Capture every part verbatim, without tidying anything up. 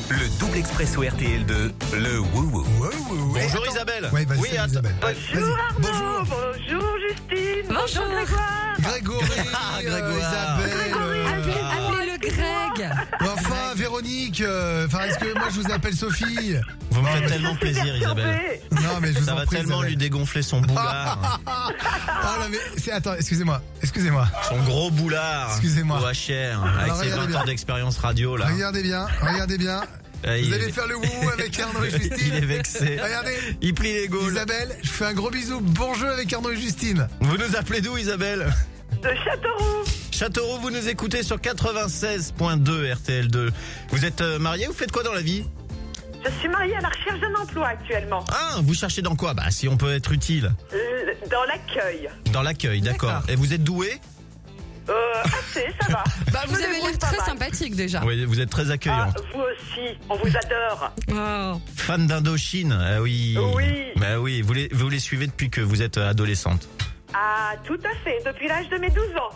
Le double expresso R T L deux, le wouhou. Bonjour Isabelle. Ouais, vas-y, oui, salut, attends. Isabelle. Bonjour Arnaud, Bonjour. bonjour Justine, Bonjour. Grégoire. Grégory, Ah, euh, Grégoire. Isabelle. euh, Appelez- Appelez-le Greg. Enfin, Véronique. euh, Enfin, est-ce que moi je vous appelle Sophie? Vous me Oh, faites mais- tellement plaisir Isabelle. Non, mais je vous Ça en va prie, tellement Isabelle. lui dégonfler son boulard. Ah là, mais c'est attends, excusez-moi, excusez-moi. Son gros boulard. Excusez-moi. Au H R. Avec Alors, ses regardez vingt bien. ans d'expérience radio là. Regardez bien, regardez bien. Euh, Vous il allez est- faire le wouhou avec Arnaud et Justine. Il est vexé. Regardez. Il plie les gaules. Isabelle, je vous fais un gros bisou. Bon jeu avec Arnaud et Justine. Vous nous appelez d'où Isabelle? De Châteauroux. Châteauroux, vous nous écoutez sur quatre-vingt-seize point deux R T L deux. Vous êtes euh, marié, vous faites quoi dans la vie? Je suis mariée à la recherche d'un emploi actuellement. Ah, vous cherchez dans quoi? Bah si on peut être utile. Euh, Dans l'accueil. Dans l'accueil, d'accord. D'accord. Et vous êtes doué? Euh, assez, ça va. Bah, Je vous me avez débrouille l'air pas très mal. sympathique déjà. Oui, vous êtes très Ah, accueillante. vous aussi, on vous adore. Oh. Fan d'Indochine, ah oui. Oui. Bah oui, vous les, vous les suivez depuis que vous êtes adolescente. Ah, tout à fait, depuis l'âge de mes douze ans.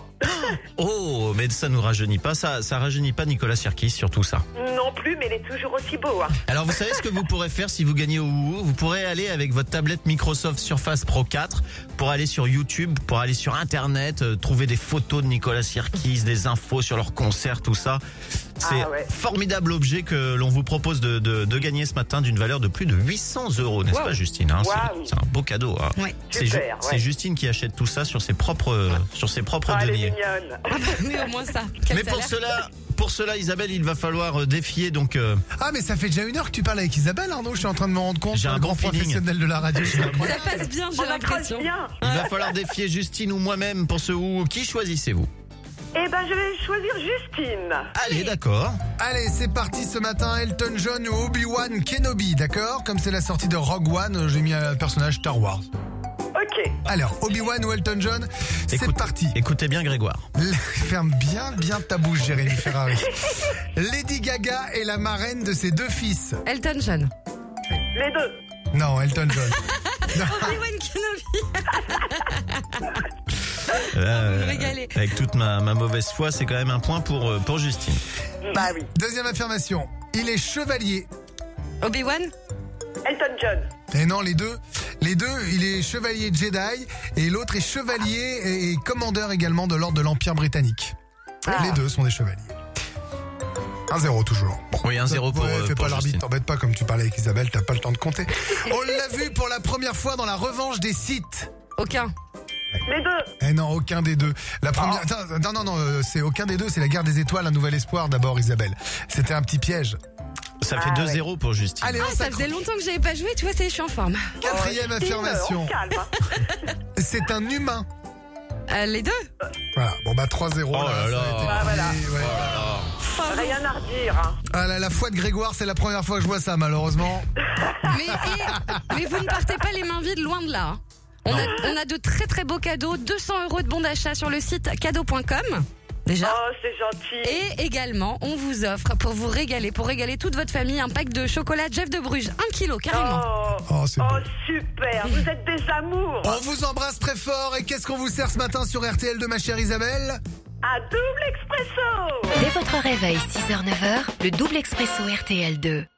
Oh, mais ça nous rajeunit pas, ça, ça rajeunit pas Nicolas Sirkis, surtout ça. Non plus, mais il est toujours aussi beau. Hein. Alors vous savez ce que vous pourrez faire si vous gagnez au Wouhou? Vous pourrez aller avec votre tablette Microsoft Surface Pro quatre pour aller sur YouTube, pour aller sur Internet, euh, trouver des photos de Nicolas Sirkis, des infos sur leur concert, tout ça. C'est Ah ouais. formidable objet que l'on vous propose de, de, de gagner ce matin d'une valeur de plus de huit cents euros, n'est-ce Wow. pas Justine hein? C'est- Wow. C'est un beau cadeau. Hein. Ouais. C'est Ju- Super, c'est ouais. Justine qui achète tout ça sur ses propres, sur ses propres Ah, elle est deniers. mignonne. Ah bah oui, au moins ça. Quel Mais pour salaire. cela, pour cela, Isabelle, il va falloir euh, défier donc. euh, Ah, mais ça fait déjà une heure que tu parles avec Isabelle, Arnaud. Je suis en train de me rendre compte. J'ai un le bon grand feeling. professionnel de la radio. Je suis incroyable. Ça passe bien, j'ai On approche l'impression. bien. Il va falloir défier Justine ou moi-même pour ce ou qui choisissez-vous? Eh ben, je vais choisir Justine. Allez, d'accord. Allez, c'est parti ce matin. Elton John ou Obi-Wan Kenobi, d'accord? Comme c'est la sortie de Rogue One, j'ai mis un personnage Star Wars. Ok. Alors, Obi-Wan ou Elton John, c'est Écoute- parti. Écoutez bien Grégoire. L- Ferme bien, bien ta bouche, Jérémy Ferrari. Lady Gaga est la marraine de ses deux fils. Elton John. Les deux. Non, Elton John. Non. Obi-Wan Kenobi. Euh, vous me régalez. Avec toute ma, ma mauvaise foi, c'est quand même un point pour, euh, pour Justine. Bah oui. Deuxième affirmation. Il est chevalier. Obi-Wan. Elton John. Et non, les deux. Les deux, il est chevalier Jedi et l'autre est chevalier et, et commandeur également de l'ordre de l'Empire britannique. Ah. Les deux sont des chevaliers. un zéro toujours. Bon. Oui, un zéro pour, Ouais, euh, fais pour pas l'arbitre, Justine. t'embête pas comme tu parlais avec Isabelle, t'as pas le temps de compter. On l'a vu pour la première fois dans la revanche des sites. Aucun. Les deux. Eh non, aucun des deux. La première, Attends, non, non, non, euh, c'est aucun des deux, c'est la guerre des étoiles, un nouvel espoir d'abord, Isabelle. C'était un petit piège. Ça fait Ah, deux ouais. zéro pour Justine. Allez, Ah, on ça s'accroche. faisait longtemps que j'avais pas joué, tu vois, ça y est, je suis en forme. Quatrième Oh, Justine, affirmation. on se calme. hein. C'est un humain. Euh, les deux. Voilà. Bon bah trois zéro. Oh là ça a là. été Ah, voilà. plié, ouais. Rien à redire. Hein. Ah là, la foi de Grégoire, c'est la première fois que je vois ça, malheureusement. Mais, et- mais vous ne partez pas les mains vides, loin de là. hein. On a, on a de très très beaux cadeaux, deux cents euros de bons d'achat sur le site cadeau point com. Déjà. Oh, c'est gentil. Et également, on vous offre, pour vous régaler, pour régaler toute votre famille, un pack de chocolat Jeff de Bruges. Un kilo, carrément. Oh, Oh, c'est oh, beau. super. Vous êtes des amours. On vous embrasse très fort et qu'est-ce qu'on vous sert ce matin sur R T L de ma chère Isabelle? À double expresso. Dès votre réveil, six heures neuf heures, le double expresso R T L deux.